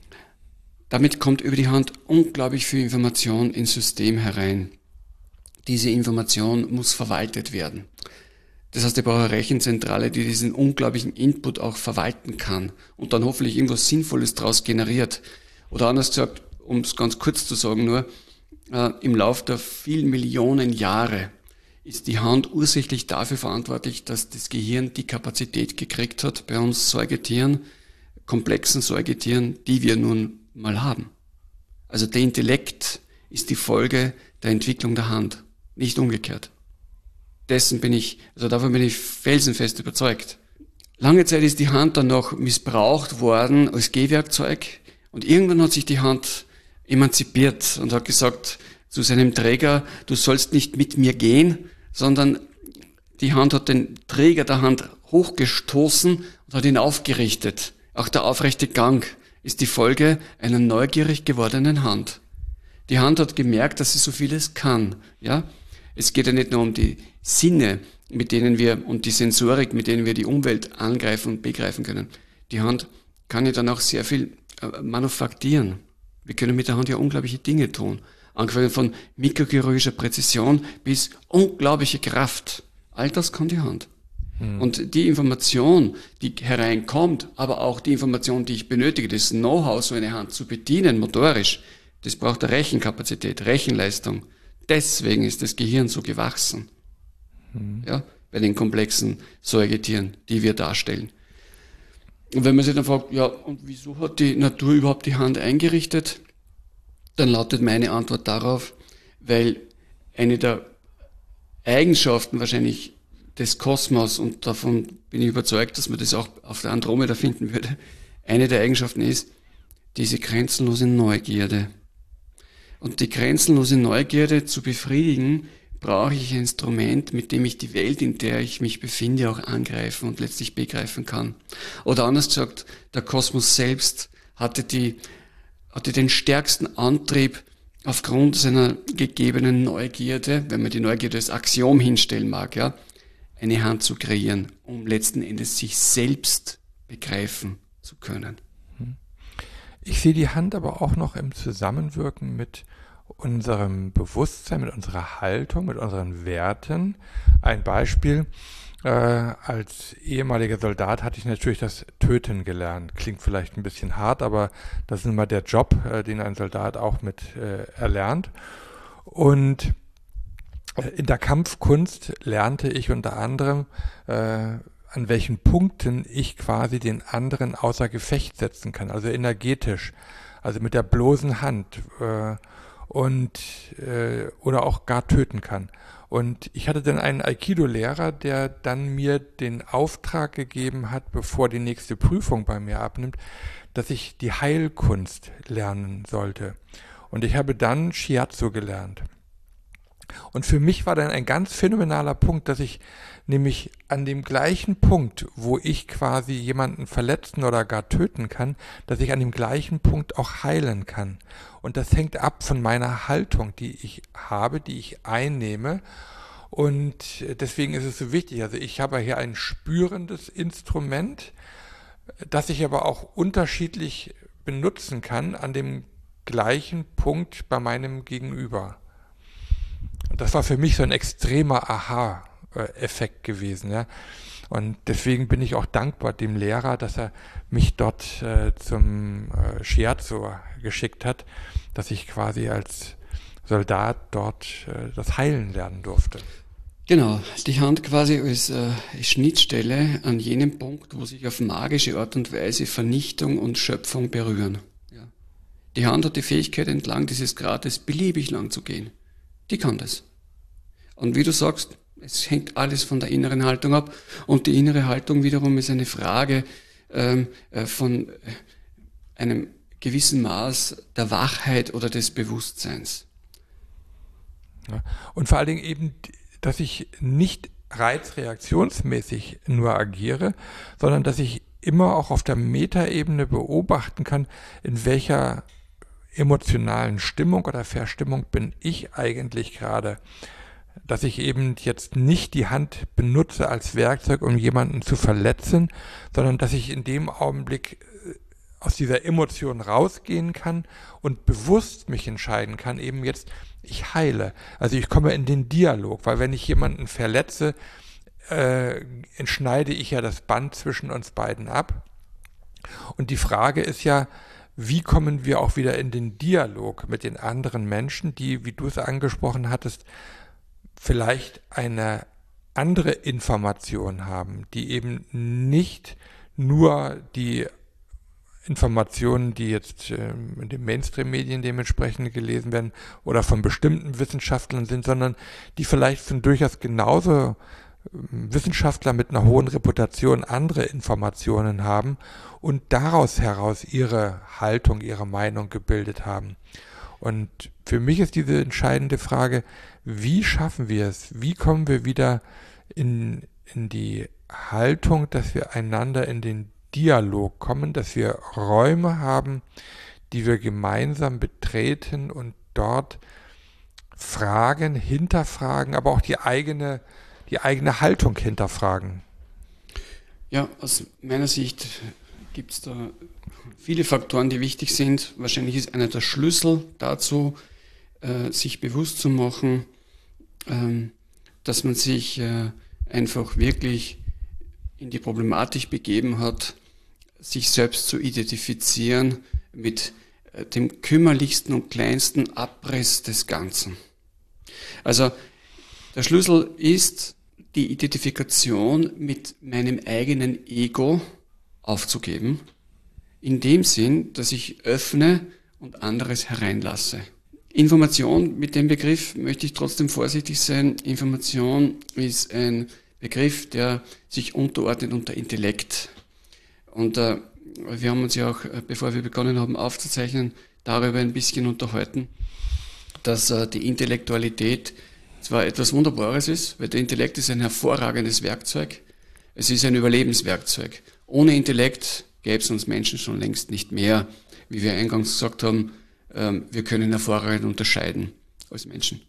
damit kommt über die Hand unglaublich viel Information ins System herein. Diese Information muss verwaltet werden. Das heißt, ich brauche eine Rechenzentrale, die diesen unglaublichen Input auch verwalten kann und dann hoffentlich irgendwas Sinnvolles daraus generiert. Oder anders gesagt, um es ganz kurz zu sagen nur, äh, im Laufe der vielen Millionen Jahre ist die Hand ursächlich dafür verantwortlich, dass das Gehirn die Kapazität gekriegt hat, bei uns Säugetieren, komplexen Säugetieren, die wir nun mal haben. Also der Intellekt ist die Folge der Entwicklung der Hand, nicht umgekehrt. Dessen bin ich, also davon bin ich felsenfest überzeugt. Lange Zeit ist die Hand dann noch missbraucht worden als Gehwerkzeug und irgendwann hat sich die Hand emanzipiert und hat gesagt zu seinem Träger, du sollst nicht mit mir gehen, sondern die Hand hat den Träger der Hand hochgestoßen und hat ihn aufgerichtet. Auch der aufrechte Gang ist die Folge einer neugierig gewordenen Hand. Die Hand hat gemerkt, dass sie so vieles kann, ja. Es geht ja nicht nur um die Sinne, mit denen wir, und die Sensorik, mit denen wir die Umwelt angreifen und begreifen können. Die Hand kann ja dann auch sehr viel äh, manufaktieren. Wir können mit der Hand ja unglaubliche Dinge tun. Angefangen von mikrochirurgischer Präzision bis unglaubliche Kraft. All das kann die Hand. Hm. Und die Information, die hereinkommt, aber auch die Information, die ich benötige, das Know-how, so eine Hand zu bedienen, motorisch, das braucht eine Rechenkapazität, Rechenleistung. Deswegen ist das Gehirn so gewachsen, hm. ja, bei den komplexen Säugetieren, die wir darstellen. Und wenn man sich dann fragt, ja, und wieso hat die Natur überhaupt die Hand eingerichtet? Dann lautet meine Antwort darauf, weil eine der Eigenschaften wahrscheinlich des Kosmos, und davon bin ich überzeugt, dass man das auch auf der Andromeda finden würde, eine der Eigenschaften ist diese grenzenlose Neugierde. Und die grenzenlose Neugierde zu befriedigen, brauche ich ein Instrument, mit dem ich die Welt, in der ich mich befinde, auch angreifen und letztlich begreifen kann. Oder anders gesagt, der Kosmos selbst hatte die, hatte den stärksten Antrieb aufgrund seiner gegebenen Neugierde, wenn man die Neugierde als Axiom hinstellen mag, ja, eine Hand zu kreieren, um letzten Endes sich selbst begreifen zu können. Ich sehe die Hand aber auch noch im Zusammenwirken mit unserem Bewusstsein, mit unserer Haltung, mit unseren Werten. Ein Beispiel, äh, als ehemaliger Soldat hatte ich natürlich das Töten gelernt. Klingt vielleicht ein bisschen hart, aber das ist immer der Job, äh, den ein Soldat auch mit äh, erlernt. Und in der Kampfkunst lernte ich unter anderem, äh, an welchen Punkten ich quasi den anderen außer Gefecht setzen kann, also energetisch, also mit der bloßen Hand äh, und äh, oder auch gar töten kann. Und ich hatte dann einen Aikido-Lehrer, der dann mir den Auftrag gegeben hat, bevor die nächste Prüfung bei mir abnimmt, dass ich die Heilkunst lernen sollte. Und ich habe dann Shiatsu gelernt. Und für mich war dann ein ganz phänomenaler Punkt, dass ich nämlich an dem gleichen Punkt, wo ich quasi jemanden verletzen oder gar töten kann, dass ich an dem gleichen Punkt auch heilen kann. Und das hängt ab von meiner Haltung, die ich habe, die ich einnehme. Und deswegen ist es so wichtig. Also ich habe hier ein spürendes Instrument, das ich aber auch unterschiedlich benutzen kann an dem gleichen Punkt bei meinem Gegenüber. Und das war für mich so ein extremer Aha-Effekt gewesen, ja. Und deswegen bin ich auch dankbar dem Lehrer, dass er mich dort äh, zum äh, Shiatsu geschickt hat, dass ich quasi als Soldat dort äh, das Heilen lernen durfte. Genau, die Hand quasi als äh, Schnittstelle an jenem Punkt, wo sich auf magische Art und Weise Vernichtung und Schöpfung berühren. Ja. Die Hand hat die Fähigkeit, entlang dieses Grates beliebig lang zu gehen. Die kann das. Und wie du sagst, es hängt alles von der inneren Haltung ab. Und die innere Haltung wiederum ist eine Frage ähm, äh, von einem gewissen Maß der Wachheit oder des Bewusstseins. Ja. Und vor allen Dingen eben, dass ich nicht reizreaktionsmäßig nur agiere, sondern dass ich immer auch auf der Metaebene beobachten kann, in welcher emotionalen Stimmung oder Verstimmung bin ich eigentlich gerade, dass ich eben jetzt nicht die Hand benutze als Werkzeug, um jemanden zu verletzen, sondern dass ich in dem Augenblick aus dieser Emotion rausgehen kann und bewusst mich entscheiden kann, eben jetzt, ich heile. Also ich komme in den Dialog, weil wenn ich jemanden verletze, äh, entschneide ich ja das Band zwischen uns beiden ab. Und die Frage ist ja, wie kommen wir auch wieder in den Dialog mit den anderen Menschen, die, wie du es angesprochen hattest, vielleicht eine andere Information haben, die eben nicht nur die Informationen, die jetzt äh, in den Mainstream-Medien dementsprechend gelesen werden oder von bestimmten Wissenschaftlern sind, sondern die vielleicht von durchaus genauso Wissenschaftler mit einer hohen Reputation andere Informationen haben und daraus heraus ihre Haltung, ihre Meinung gebildet haben. Und für mich ist diese entscheidende Frage, wie schaffen wir es? Wie kommen wir wieder in, in die Haltung, dass wir einander in den Dialog kommen, dass wir Räume haben, die wir gemeinsam betreten und dort fragen, hinterfragen, aber auch die eigene die eigene Haltung hinterfragen? Ja, aus meiner Sicht gibt es da viele Faktoren, die wichtig sind. Wahrscheinlich ist einer der Schlüssel dazu, äh, sich bewusst zu machen, ähm, dass man sich äh, einfach wirklich in die Problematik begeben hat, sich selbst zu identifizieren mit äh, dem kümmerlichsten und kleinsten Abriss des Ganzen. Also der Schlüssel ist, die Identifikation mit meinem eigenen Ego aufzugeben, in dem Sinn, dass ich öffne und anderes hereinlasse. Information, mit dem Begriff möchte ich trotzdem vorsichtig sein. Information ist ein Begriff, der sich unterordnet unter Intellekt. Und äh, wir haben uns ja auch, bevor wir begonnen haben aufzuzeichnen, darüber ein bisschen unterhalten, dass äh, die Intellektualität zwar etwas Wunderbares ist, weil der Intellekt ist ein hervorragendes Werkzeug. Es ist ein Überlebenswerkzeug. Ohne Intellekt gäbe es uns Menschen schon längst nicht mehr. Wie wir eingangs gesagt haben, ähm, wir können hervorragend unterscheiden als Menschen.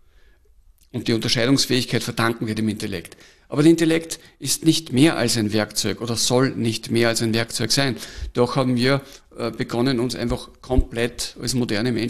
Und die Unterscheidungsfähigkeit verdanken wir dem Intellekt. Aber der Intellekt ist nicht mehr als ein Werkzeug oder soll nicht mehr als ein Werkzeug sein. Doch haben wir äh, begonnen, uns einfach komplett als moderne Menschen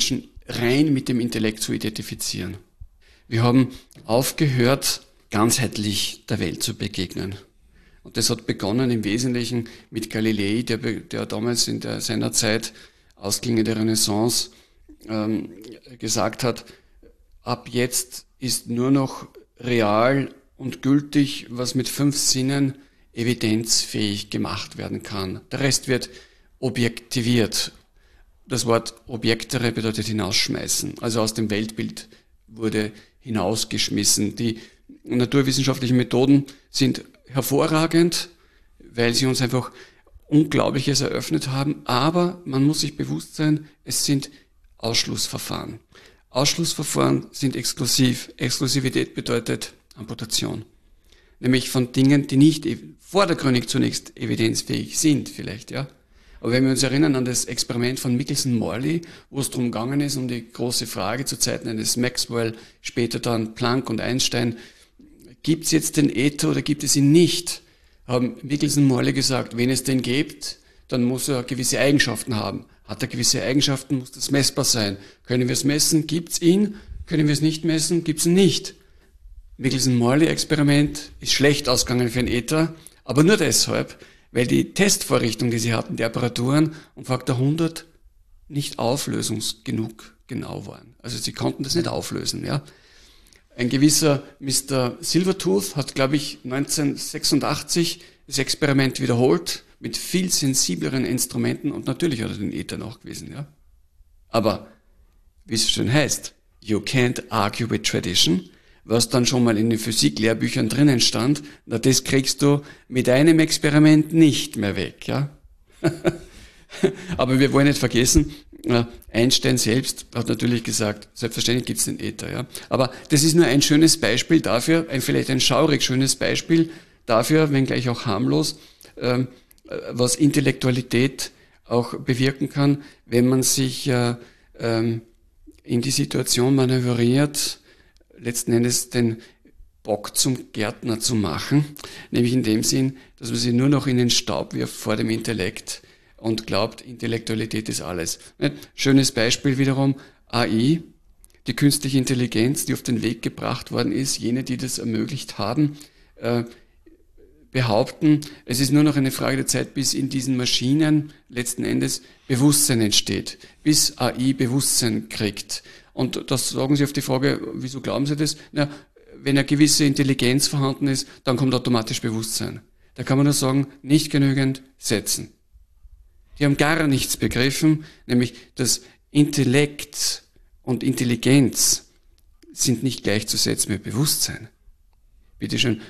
rein mit dem Intellekt zu identifizieren. Wir haben aufgehört, ganzheitlich der Welt zu begegnen. Und das hat begonnen im Wesentlichen mit Galilei, der, der damals in der, seiner Zeit, Ausgänge der Renaissance, ähm, gesagt hat, ab jetzt ist nur noch real und gültig, was mit fünf Sinnen evidenzfähig gemacht werden kann. Der Rest wird objektiviert. Das Wort objektere bedeutet hinausschmeißen. Also aus dem Weltbild wurde hinausgeschmissen. Die naturwissenschaftlichen Methoden sind hervorragend, weil sie uns einfach Unglaubliches eröffnet haben. Aber man muss sich bewusst sein, es sind Ausschlussverfahren. Ausschlussverfahren sind exklusiv. Exklusivität bedeutet Amputation. Nämlich von Dingen, die nicht vordergründig zunächst evidenzfähig sind, vielleicht, ja. Aber wenn wir uns erinnern an das Experiment von Michelson-Morley, wo es darum gegangen ist, um die große Frage zu Zeiten eines Maxwell, später dann Planck und Einstein, gibt es jetzt den Äther oder gibt es ihn nicht? Haben Michelson-Morley gesagt, wenn es den gibt, dann muss er gewisse Eigenschaften haben. Hat er gewisse Eigenschaften, muss das messbar sein. Können wir es messen? Gibt es ihn? Können wir es nicht messen? Gibt es ihn nicht? Michelson-Morley-Experiment ist schlecht ausgegangen für den Äther, aber nur deshalb, weil die Testvorrichtung, die sie hatten, die Apparaturen, um Faktor hundert nicht auflösungsgenug genau waren. Also sie konnten das nicht auflösen. Ja. Ein gewisser Mister Silvertooth hat, glaube ich, neunzehnhundertsechsundachtzig das Experiment wiederholt mit viel sensibleren Instrumenten und natürlich hat er den Äther nachgewiesen. Ja. Aber wie es schön heißt, you can't argue with tradition. Was dann schon mal in den Physiklehrbüchern drinnen stand, na, das kriegst du mit einem Experiment nicht mehr weg, ja. Aber wir wollen nicht vergessen, Einstein selbst hat natürlich gesagt, selbstverständlich gibt es den Äther, ja. Aber das ist nur ein schönes Beispiel dafür, ein vielleicht ein schaurig schönes Beispiel dafür, wenngleich auch harmlos, was Intellektualität auch bewirken kann, wenn man sich in die Situation manövriert, letzten Endes den Bock zum Gärtner zu machen, nämlich in dem Sinn, dass man sich nur noch in den Staub wirft vor dem Intellekt und glaubt, Intellektualität ist alles. Schönes Beispiel wiederum, A I, die künstliche Intelligenz, die auf den Weg gebracht worden ist, jene, die das ermöglicht haben, äh, behaupten, es ist nur noch eine Frage der Zeit, bis in diesen Maschinen letzten Endes Bewusstsein entsteht, bis A I Bewusstsein kriegt. Und das sagen Sie auf die Frage, wieso glauben Sie das? Na, wenn eine gewisse Intelligenz vorhanden ist, dann kommt automatisch Bewusstsein. Da kann man nur sagen, nicht genügend setzen. Die haben gar nichts begriffen, nämlich dass Intellekt und Intelligenz sind nicht gleichzusetzen mit Bewusstsein. Bitte schön,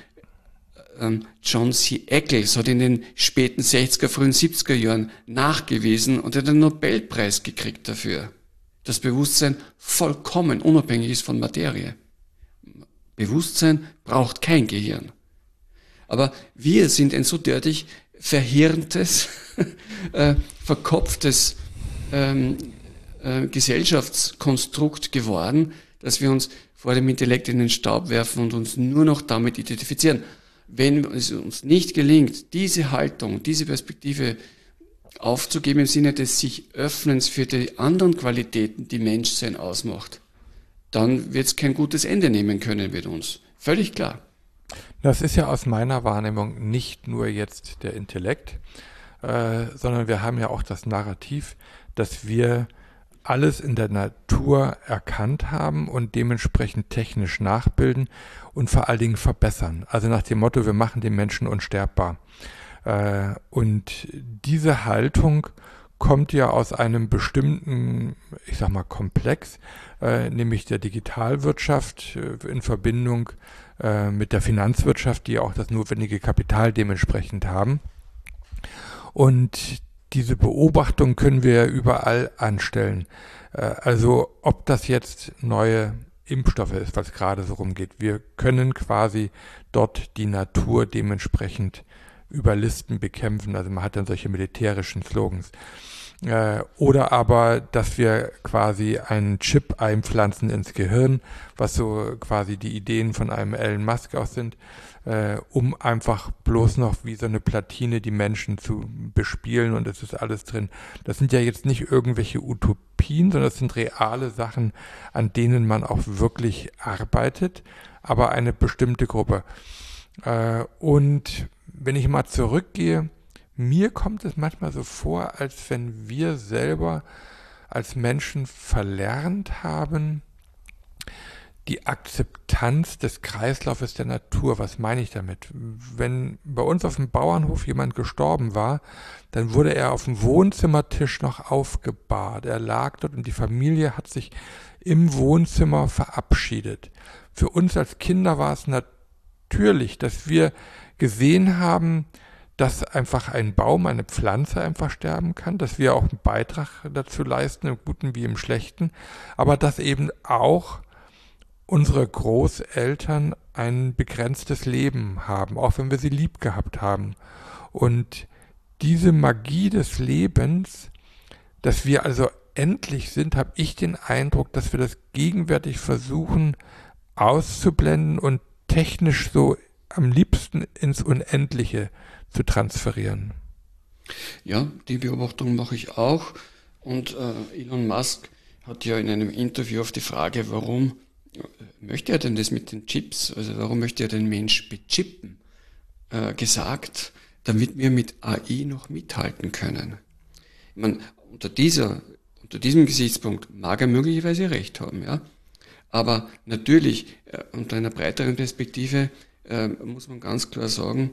John C. Eccles hat in den späten sechziger, frühen siebziger Jahren nachgewiesen und hat einen Nobelpreis gekriegt dafür. Das Bewusstsein vollkommen unabhängig ist von Materie. Bewusstsein braucht kein Gehirn. Aber wir sind ein so derartig verhirntes, äh, verkopftes ähm, äh, Gesellschaftskonstrukt geworden, dass wir uns vor dem Intellekt in den Staub werfen und uns nur noch damit identifizieren. Wenn es uns nicht gelingt, diese Haltung, diese Perspektive aufzugeben im Sinne des sich Öffnens für die anderen Qualitäten, die Menschsein ausmacht, dann wird es kein gutes Ende nehmen können mit uns. Völlig klar. Das ist ja aus meiner Wahrnehmung nicht nur jetzt der Intellekt, äh, sondern wir haben ja auch das Narrativ, dass wir alles in der Natur erkannt haben und dementsprechend technisch nachbilden und vor allen Dingen verbessern. Also nach dem Motto, wir machen den Menschen unsterbbar. Äh, und diese Haltung kommt ja aus einem bestimmten, ich sag mal, Komplex, äh, nämlich der Digitalwirtschaft äh, in Verbindung äh, mit der Finanzwirtschaft, die auch das notwendige Kapital dementsprechend haben. Und diese Beobachtung können wir ja überall anstellen. Äh, also ob das jetzt neue Impfstoffe ist, was gerade so rumgeht. Wir können quasi dort die Natur dementsprechend überlisten, bekämpfen. Also man hat dann solche militärischen Slogans. Äh, oder aber, dass wir quasi einen Chip einpflanzen ins Gehirn, was so quasi die Ideen von einem Elon Musk auch sind, äh, um einfach bloß noch wie so eine Platine die Menschen zu bespielen und es ist alles drin. Das sind ja jetzt nicht irgendwelche Utopien, sondern das sind reale Sachen, an denen man auch wirklich arbeitet, aber eine bestimmte Gruppe. Äh, und wenn ich mal zurückgehe, mir kommt es manchmal so vor, als wenn wir selber als Menschen verlernt haben, die Akzeptanz des Kreislaufes der Natur. Was meine ich damit? Wenn bei uns auf dem Bauernhof jemand gestorben war, dann wurde er auf dem Wohnzimmertisch noch aufgebahrt. Er lag dort und die Familie hat sich im Wohnzimmer verabschiedet. Für uns als Kinder war es natürlich, dass wir gesehen haben, dass einfach ein Baum, eine Pflanze einfach sterben kann, dass wir auch einen Beitrag dazu leisten, im Guten wie im Schlechten, aber dass eben auch unsere Großeltern ein begrenztes Leben haben, auch wenn wir sie lieb gehabt haben. Und diese Magie des Lebens, dass wir also endlich sind, habe ich den Eindruck, dass wir das gegenwärtig versuchen auszublenden und technisch so am liebsten ins Unendliche zu transferieren. Ja, die Beobachtung mache ich auch. Und äh, Elon Musk hat ja in einem Interview auf die Frage, warum äh, möchte er denn das mit den Chips, also warum möchte er den Mensch bechippen, äh, gesagt, damit wir mit A I noch mithalten können. Ich meine, unter dieser, unter diesem Gesichtspunkt mag er möglicherweise recht haben, ja. Aber natürlich, äh, unter einer breiteren Perspektive äh, muss man ganz klar sagen,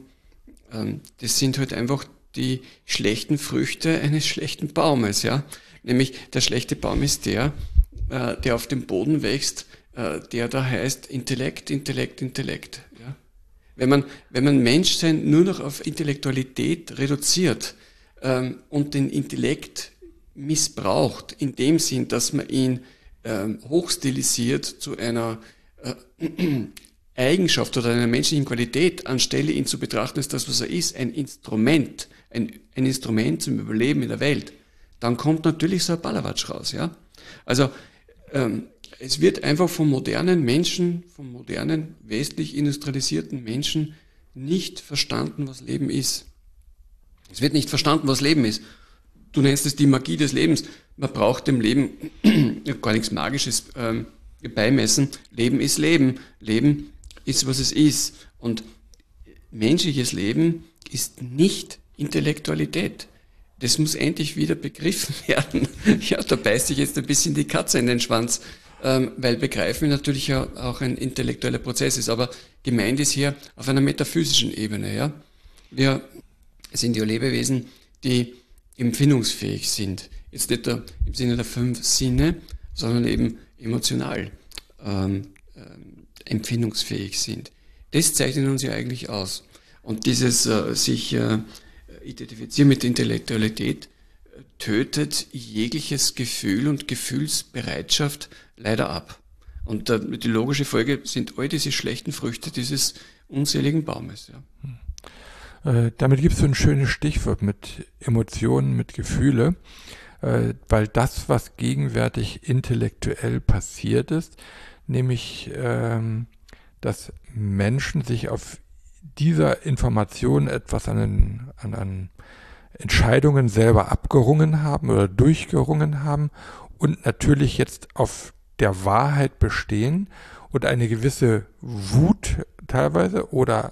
das sind halt einfach die schlechten Früchte eines schlechten Baumes, ja. Nämlich der schlechte Baum ist der, der auf dem Boden wächst, der da heißt Intellekt, Intellekt, Intellekt, ja. Wenn man, wenn man Menschsein nur noch auf Intellektualität reduziert ähm, und den Intellekt missbraucht, in dem Sinn, dass man ihn ähm, hochstilisiert zu einer äh, Eigenschaft oder einer menschlichen Qualität, anstelle ihn zu betrachten als das, was er ist, ein Instrument, ein, ein Instrument zum Überleben in der Welt, dann kommt natürlich so ein Ballerwatsch raus, ja. Also ähm, es wird einfach vom modernen Menschen, vom modernen, westlich industrialisierten Menschen nicht verstanden, was Leben ist. Es wird nicht verstanden, was Leben ist. Du nennst es die Magie des Lebens. Man braucht dem Leben gar nichts Magisches ähm, beimessen. Leben ist Leben. Leben ist, was es ist. Und menschliches Leben ist nicht Intellektualität. Das muss endlich wieder begriffen werden. Ja, da beißt sich jetzt ein bisschen die Katze in den Schwanz, ähm, weil Begreifen natürlich ja auch ein intellektueller Prozess ist. Aber gemeint ist hier auf einer metaphysischen Ebene. Ja, wir sind ja Lebewesen, die empfindungsfähig sind. Jetzt nicht der, im Sinne der fünf Sinne, sondern eben emotional ähm, ähm, empfindungsfähig sind. Das zeichnet uns ja eigentlich aus. Und dieses äh, sich äh, identifizieren mit Intellektualität äh, tötet jegliches Gefühl und Gefühlsbereitschaft leider ab. Und äh, die logische Folge sind all diese schlechten Früchte dieses unseligen Baumes. Ja. Hm. Äh, damit gibt es so ein schönes Stichwort mit Emotionen, mit Gefühle, äh, weil das, was gegenwärtig intellektuell passiert ist, nämlich, ähm, dass Menschen sich auf dieser Information etwas an, den, an, an Entscheidungen selber abgerungen haben oder durchgerungen haben und natürlich jetzt auf der Wahrheit bestehen und eine gewisse Wut teilweise oder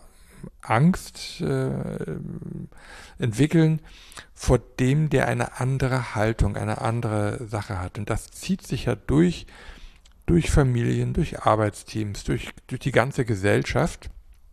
Angst äh, entwickeln vor dem, der eine andere Haltung, eine andere Sache hat. Und das zieht sich ja durch, durch Familien, durch Arbeitsteams, durch, durch die ganze Gesellschaft.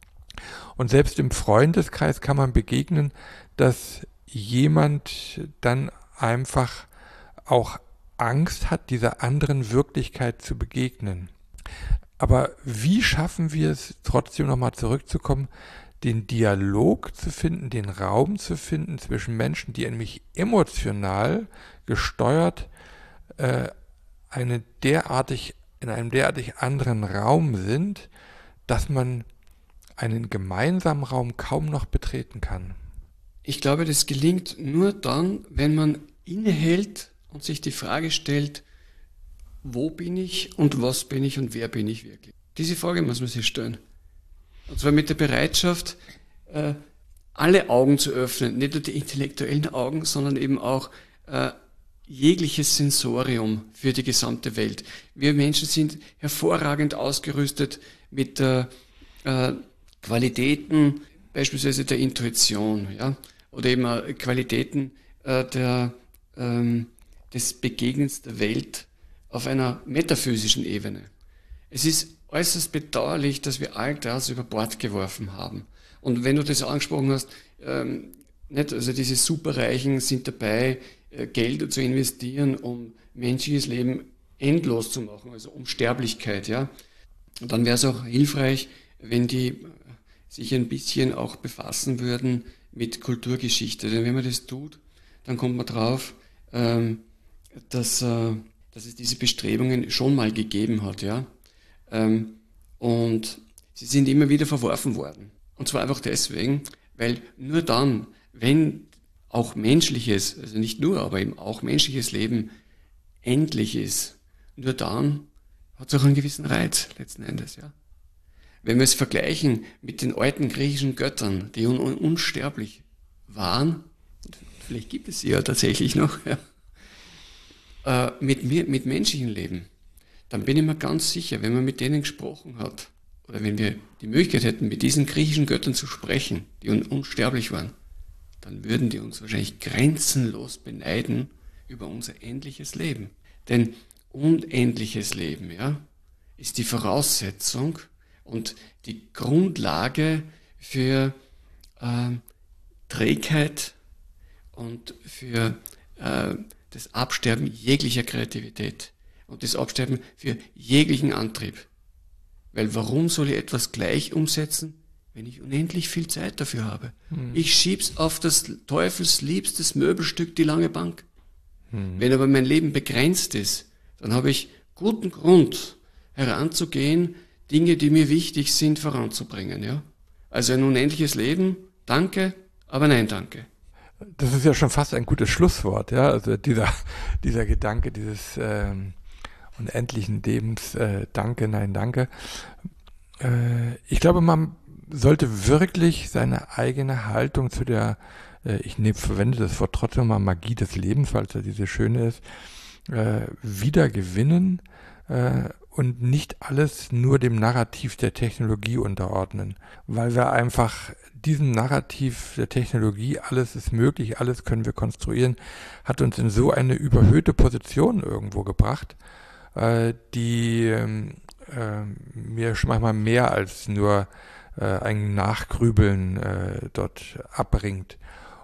Und selbst im Freundeskreis kann man begegnen, dass jemand dann einfach auch Angst hat, dieser anderen Wirklichkeit zu begegnen. Aber wie schaffen wir es, trotzdem nochmal zurückzukommen, den Dialog zu finden, den Raum zu finden zwischen Menschen, die nämlich emotional gesteuert äh, eine derartig, in einem derartig anderen Raum sind, dass man einen gemeinsamen Raum kaum noch betreten kann. Ich glaube, das gelingt nur dann, wenn man innehält und sich die Frage stellt, wo bin ich und was bin ich und wer bin ich wirklich? Diese Frage muss man sich stellen. Und zwar mit der Bereitschaft, äh, alle Augen zu öffnen, nicht nur die intellektuellen Augen, sondern eben auch äh, jegliches Sensorium für die gesamte Welt. Wir Menschen sind hervorragend ausgerüstet mit äh, äh, Qualitäten, beispielsweise der Intuition, ja, oder eben äh, Qualitäten äh, der, ähm, des Begegnens der Welt auf einer metaphysischen Ebene. Es ist äußerst bedauerlich, dass wir all das über Bord geworfen haben. Und wenn du das angesprochen hast, ähm, nicht, also diese Superreichen sind dabei, äh, Geld zu investieren, um menschliches Leben endlos zu machen, also Unsterblichkeit, ja. Und dann wäre es auch hilfreich, wenn die sich ein bisschen auch befassen würden mit Kulturgeschichte. Denn wenn man das tut, dann kommt man drauf, ähm, dass, äh, dass es diese Bestrebungen schon mal gegeben hat, ja. Ähm, und sie sind immer wieder verworfen worden. Und zwar einfach deswegen, weil nur dann, wenn auch menschliches, also nicht nur, aber eben auch menschliches Leben endlich ist, nur dann hat es auch einen gewissen Reiz letzten Endes, ja. Wenn wir es vergleichen mit den alten griechischen Göttern, die un- un- unsterblich waren, vielleicht gibt es sie ja tatsächlich noch, ja, äh, mit, mit menschlichem Leben, dann bin ich mir ganz sicher, wenn man mit denen gesprochen hat, oder wenn wir die Möglichkeit hätten, mit diesen griechischen Göttern zu sprechen, die un- unsterblich waren, dann würden die uns wahrscheinlich grenzenlos beneiden über unser endliches Leben. Denn unendliches Leben, ja, ist die Voraussetzung und die Grundlage für äh, Trägheit und für äh, das Absterben jeglicher Kreativität und das Absterben für jeglichen Antrieb. Weil warum soll ich etwas gleich umsetzen, wenn ich unendlich viel Zeit dafür habe? Hm. Ich schieb's auf das teufelsliebstes Möbelstück, die lange Bank. Hm. Wenn aber mein Leben begrenzt ist, dann habe ich guten Grund heranzugehen, Dinge, die mir wichtig sind, voranzubringen. Ja? Also ein unendliches Leben, danke, aber nein, danke. Das ist ja schon fast ein gutes Schlusswort, ja. Also dieser, dieser Gedanke dieses ähm, unendlichen Lebens, äh, danke, nein, danke. Äh, ich glaube, man sollte wirklich seine eigene Haltung zu der, äh, ich nehm, verwende das Wort trotzdem mal, Magie des Lebens, weil es ja diese schöne ist, äh, wieder gewinnen äh, und nicht alles nur dem Narrativ der Technologie unterordnen, weil wir einfach diesem Narrativ der Technologie, alles ist möglich, alles können wir konstruieren, hat uns in so eine überhöhte Position irgendwo gebracht, äh, die äh, mir schon manchmal mehr als nur äh, ein Nachgrübeln äh, dort abbringt.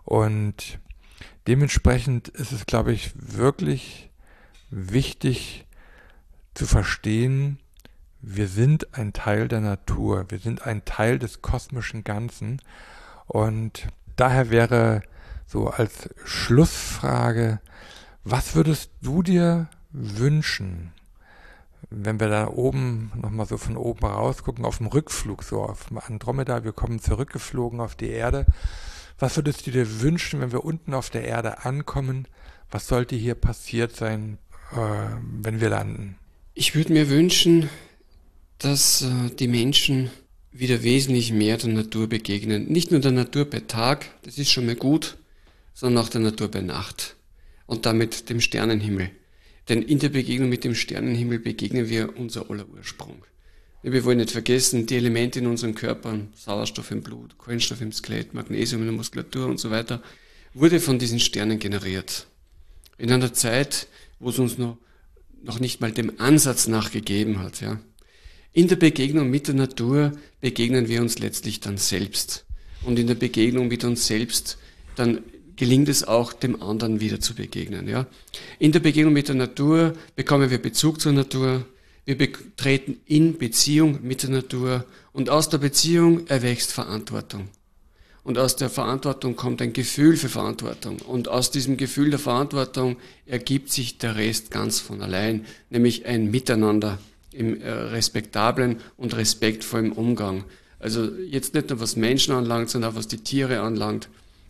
Und dementsprechend ist es, glaube ich, wirklich wichtig zu verstehen, wir sind ein Teil der Natur, wir sind ein Teil des kosmischen Ganzen und daher wäre so als Schlussfrage, was würdest du dir wünschen, wenn wir da oben, nochmal so von oben rausgucken, auf dem Rückflug, so auf dem Andromeda, wir kommen zurückgeflogen auf die Erde, was würdest du dir wünschen, wenn wir unten auf der Erde ankommen, was sollte hier passiert sein, äh, wenn wir landen? Ich würde mir wünschen, dass äh, die Menschen wieder wesentlich mehr der Natur begegnen. Nicht nur der Natur bei Tag, das ist schon mal gut, sondern auch der Natur bei Nacht und damit dem Sternenhimmel. Denn in der Begegnung mit dem Sternenhimmel begegnen wir unser aller Ursprung. Wir wollen nicht vergessen, die Elemente in unseren Körpern, Sauerstoff im Blut, Kohlenstoff im Skelett, Magnesium in der Muskulatur und so weiter, wurde von diesen Sternen generiert. In einer Zeit, wo es uns noch, noch nicht mal dem Ansatz nachgegeben hat, ja. In der Begegnung mit der Natur begegnen wir uns letztlich dann selbst. Und in der Begegnung mit uns selbst, dann gelingt es auch, dem anderen wieder zu begegnen. Ja? In der Begegnung mit der Natur bekommen wir Bezug zur Natur, wir treten in Beziehung mit der Natur und aus der Beziehung erwächst Verantwortung. Und aus der Verantwortung kommt ein Gefühl für Verantwortung. Und aus diesem Gefühl der Verantwortung ergibt sich der Rest ganz von allein, nämlich ein Miteinander im äh, respektablen und respektvollen Umgang. Also jetzt nicht nur was Menschen anlangt, sondern auch was die Tiere anlangt.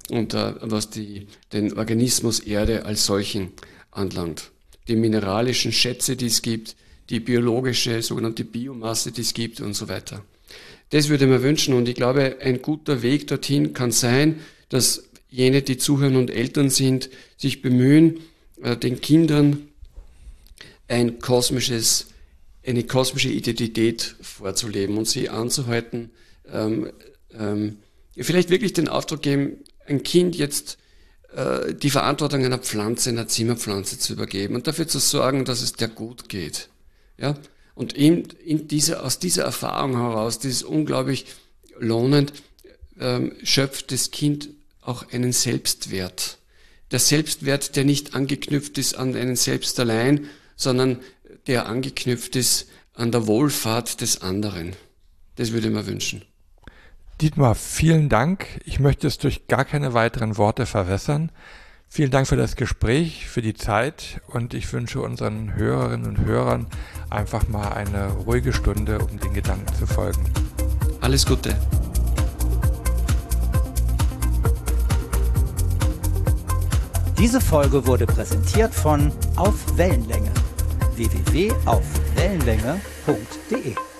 und äh, was die, den Organismus Erde als solchen anlangt. Die mineralischen Schätze, die es gibt, die biologische, sogenannte Biomasse, die es gibt und so weiter. Das würde ich mir wünschen und ich glaube, ein guter Weg dorthin kann sein, dass jene, die zuhören und Eltern sind, sich bemühen, den Kindern ein kosmisches, eine kosmische Identität vorzuleben und sie anzuhalten, ähm, ähm, vielleicht wirklich den Auftrag geben, ein Kind jetzt äh, die Verantwortung einer Pflanze, einer Zimmerpflanze zu übergeben und dafür zu sorgen, dass es der gut geht. Ja? Und in, in dieser, aus dieser Erfahrung heraus, das ist unglaublich lohnend, ähm, schöpft das Kind auch einen Selbstwert. Der Selbstwert, der nicht angeknüpft ist an einen selbst allein, sondern der angeknüpft ist an der Wohlfahrt des anderen. Das würde ich mir wünschen. Dietmar, vielen Dank. Ich möchte es durch gar keine weiteren Worte verwässern. Vielen Dank für das Gespräch, für die Zeit und ich wünsche unseren Hörerinnen und Hörern einfach mal eine ruhige Stunde, um den Gedanken zu folgen. Alles Gute. Diese Folge wurde präsentiert von Auf Wellenlänge. w w w punkt auf wellenlänge punkt de